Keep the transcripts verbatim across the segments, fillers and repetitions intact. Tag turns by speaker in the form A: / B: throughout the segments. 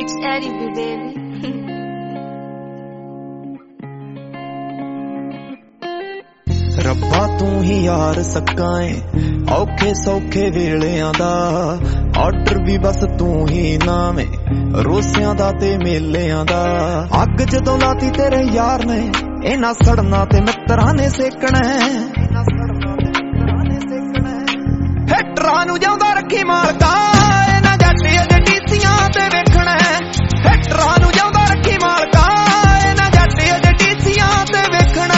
A: Eddie B, baby.
B: ਰੱਬਾ ਤੂੰ ਹੀ ਯਾਰ ਸੱਕਾਂ ਏ ਔਖੇ ਸੌਖੇ ਵੇਲਿਆਂ ਦਾ ਆਰਡਰ ਵੀ ਬਸ ਤੂੰ ਹੀ ਨਾਵੇਂ ਰੋਸਿਆਂ ਦਾ ਤੇ ਮੇਲਿਆਂ ਦਾ ਅੱਗ ਜਦੋਂ ਲਾਤੀ ਤੇਰੇ ਯਾਰ ਨੇ ਇਹਨਾਂ ਸੜਨਾ ਤੇ ਮਿੱਤਰਾਂ ਨੇ ਸੇਕਣਾ ਹੈਟਰਾਂ ਨੂੰ ਜਿਉਂਦਾ ਰੱਖੀ ਮਾਲਕਾ ਇਹਨਾਂ ਜੱਟ ਅਜੇ ਡੀਸੀਆਂ ਤੇ ਵੇਖਣਾ ਹੈਟਰਾਂ ਨੂੰ ਜਿਉਂਦਾ ਰੱਖੀ ਮਾਲਕਾ ਇਹਨਾਂ ਜੱਟ ਅਜੇ ਡੀਸੀਆਂ ਤੇ ਵੇਖਣਾ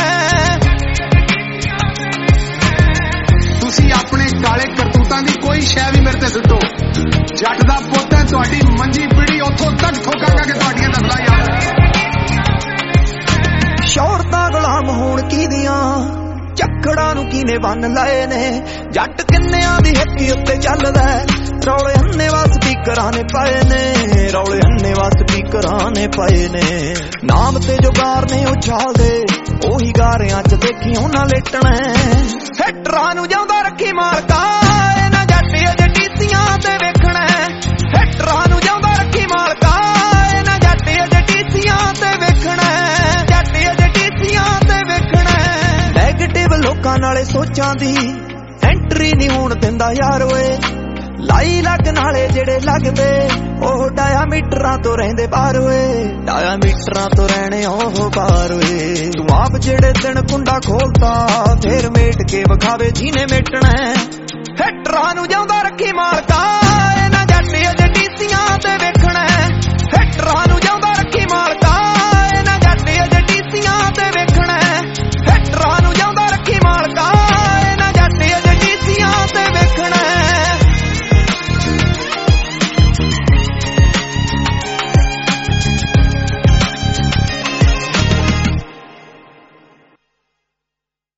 C: अपने काले करतूतां दी कोई शै भी मेरे ते सुट्टो जट दा पुत्त है तुहाडी मंजी पीढ़ी उत्थों तक ठोकांगा कि तुहाडियां नस्लां याद
B: शौहरतां गुलाम होण कीदियां झक्कड़ां नूं कीने बन लाए ने जट किन्नियां दी हिप्पी उत्ते चलदा रौले हन्ने वा स्पीकरां ने पाए ने रौले हन्ने वा स्पीकरां ने पाए ने नाम ते जो गार ने ओ चालदे ओही गारियां च देखी उन्हां लेटना हैटरां नूं जिਉਂदा ਰੱਖੀ ਮਾਲਕਾ ਇਹਨਾਂ ਜੱਟ ਅਜੇ ਡੀਸੀਆਂ ਤੇ ਵੇਖਣਾ ਹੈਟਰਾਂ ਨੂੰ ਜਿਉਂਦਾ ਰੱਖੀ ਮਾਲਕਾ ਇਹਨਾਂ ਜੱਟ ਅਜੇ ਡੀਸੀਆਂ ਤੇ ਵੇਖਣਾ ਜੱਟ ਅਜੇ ਡੀਸੀਆਂ ਤੇ ਵੇਖਣਾ ਨੈਗੇਟਿਵ ਲੋਕਾਂ ਨਾਲੇ ਸੋਚਾਂ ਦੀ ਐਂਟਰੀ ਨਹੀਂ ਹੋਣ ਦਿੰਦਾ ਯਾਰ ਓਏ ਲਾਈ ਲੱਗ ਨਾਲੇ ਜਿਹੜੇ ਲੱਗਦੇ ਉਹ ਡਾਇਆਮੀਟਰਾਂ ਤੋਂ ਰਹਿੰਦੇ ਬਾਹਰ ਓਏ ਡਾਇਆਮੀਟਰਾਂ ਤੋਂ ਰਹਿਣੇ ਉਹ ਬਾਹਰ ਓਏ ਤੂੰ ਆਪ ਜਿਹੜੇ ਦਿਨ ਕੁੰਡਾ ਖੋਲਦਾ ਫੇਰ ਮੇਟ ਕੇ ਵਿਖਾਵੇ ਜਿਹਨੇ ਮੇਟਣਾ ਹੈਟਰਾਂ ਨੂੰ ਜਿਉਂਦਾ